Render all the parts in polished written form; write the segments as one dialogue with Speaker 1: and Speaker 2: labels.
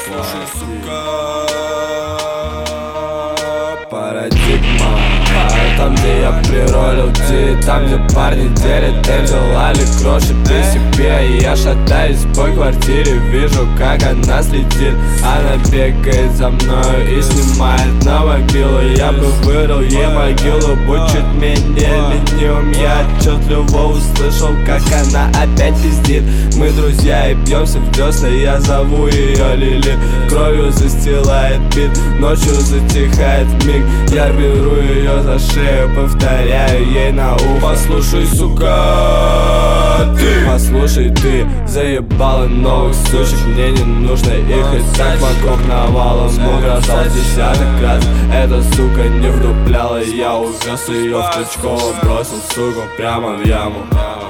Speaker 1: Послушай, сука, парадигма. Там, где я приролил ти, там, где парни делят, ты взяла ли кроши при себе. И я шатаюсь по квартире, вижу, как она следит. Она бегает за мною и снимает на мобилу. Я бы вырыл ей могилу, будь чуть менее ленивым. Я отчетливо услышал, как она опять пиздит. Мы друзья и бьемся в десна, я зову ее Лили. Кровью застилает бит, ночью затихает миг. Я беру ее за шею, повторяю ей на ухо: послушай, сука, ты. Послушай, ты заебала новых сучек, мне не нужно их, и так вокруг навалом угрожал десяток раз. Эта сука не вдупляла, я увез ее в Ключково, бросил суку прямо в яму.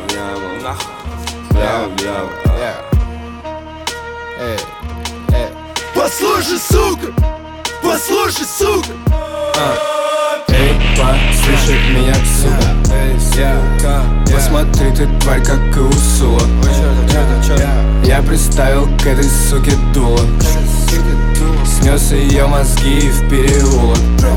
Speaker 1: Прямо в яму.
Speaker 2: Послушай, сука, послушай, сука.
Speaker 3: Эй, послушай меня, сука. Посмотри, ты тварь, как и усула. Я приставил к этой суке дуло, снес ее мозги и в переулок.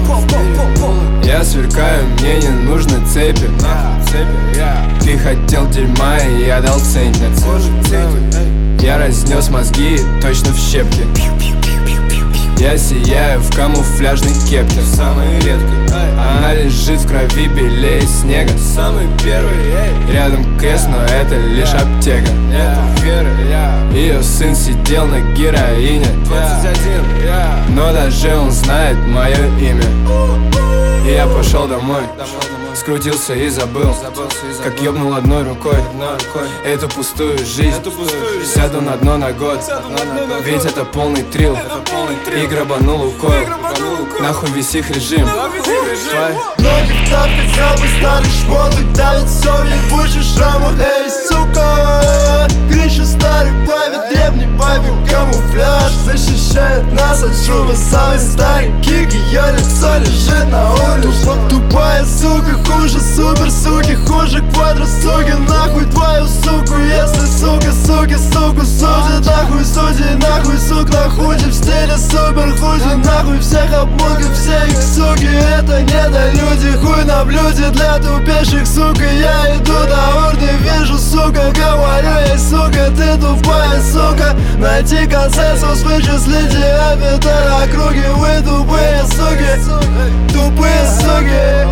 Speaker 3: Я сверкаю, мне не нужны цепи. Ты хотел дерьма, и я дал центнер. Я разнес мозги точно в щепки. Я сияю в камуфляжной кепке, самый редкий. Она лежит в крови белее снега, самый первый. Рядом крест, но это лишь аптека. Ее сын сидел на героине, 21, но даже он знает мое имя. И я пошел домой, скрутился и забыл, как ёбнул одной рукой эту пустую жизнь. Сяду на дно на год, ведь это полный трил. И грабанул Лукойл, нахуй весь их режим.
Speaker 2: Ноги в тапках, запах старых шмоток, давит все в ебучих шрамах. Эй, сука, Гриша старый память, древний память, камуфляж защищает нас от шума. Самый старый кик, ее лицо лежит на улице. Тупая сука, хуже супер суки, хуже квадро суки. Нахуй твою суку, если сука, суки, суку судят. Нахуй судей, нахуй сук, нахуй в стиле супер худи. Нахуй всех обманков, все их суки, это недолюди. Хуй на блюде для тупейших, сука. Я иду до урны, вижу, сука, говорю ей, сука, ты тупая, сука. Найти консенсус, вычислить диаметр округи. Вы тупые суки, тупые суки.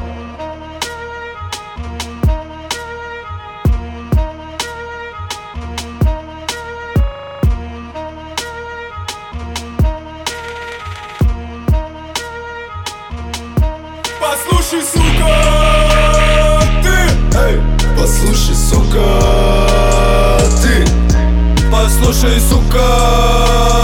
Speaker 1: Послушай, сука, ты.
Speaker 2: Эй, послушай, сука, ты.
Speaker 1: Послушай, сука,